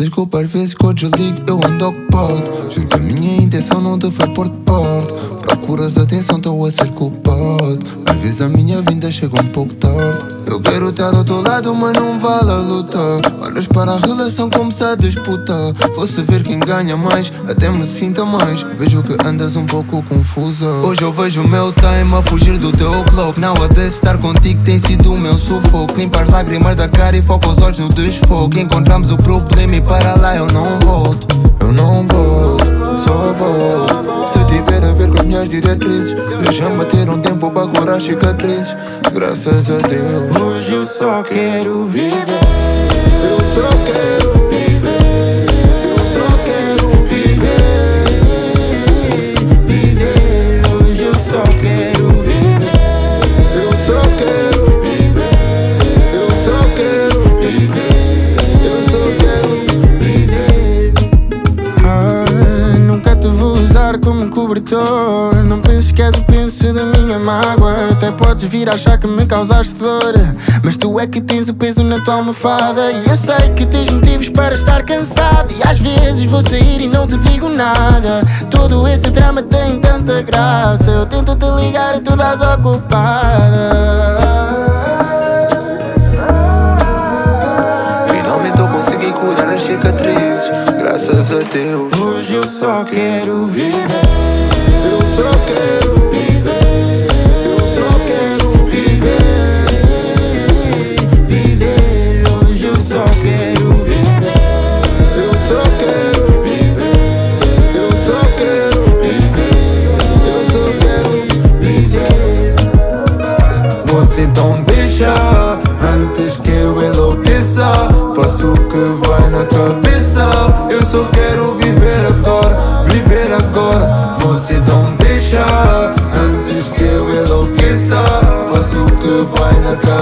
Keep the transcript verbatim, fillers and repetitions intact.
Desculpa às vezes que eu desligo, eu ando ocupado. Juro que a minha intenção não te foi pôr de parte. Procuras atenção, estou a ser culpado. Às vezes a minha vinda chega um pouco tarde. Eu quero estar do outro lado, mas não vale a luta. Olhas para a relação como se a disputa fosse ver quem ganha mais, até me sinta mais. Vejo que andas um pouco confusa. Hoje eu vejo o meu time a fugir do teu clock. Nowadays estar contigo tem sido o meu sufoco. Limpa as lágrimas da cara e foca os olhos no desfogo. Encontramos o problema e para lá eu não volto. Eu não volto, só volto se tiver a ver com as minhas diretrizes. Deixa-me ter um tempo para curar cicatrizes. Graças a Deus. Hoje eu só quero viver. Eu só quero viver. Eu só quero viver. Viver. Hoje eu só quero viver. Eu só quero viver. Eu só quero viver. Eu só quero viver. Ah, nunca te vou usar como cobertor. Não penses que és o penso da minha mágoa. Até podes vir a achar que me causaste dor, mas tu é que tens o peso na tua almofada. E eu sei que tens motivos para estar cansado. E às vezes vou sair e não te digo nada. Todo esse drama tem tanta graça. Eu tento te ligar e tu dás ocupada. Finalmente eu consegui curar as cicatrizes. Graças a Deus. Hoje eu só quero viver. Eu só quero viver. Eu só quero viver. Viver. Hoje eu só quero viver. Eu só quero viver. Eu só quero viver. Eu só quero viver. Você então deixa antes que eu enlouqueça. Faço o que vai na cabeça. Eu só quero viver agora, viver agora. Você então deixa antes que eu enlouqueça. Faço o que vai na cabeça.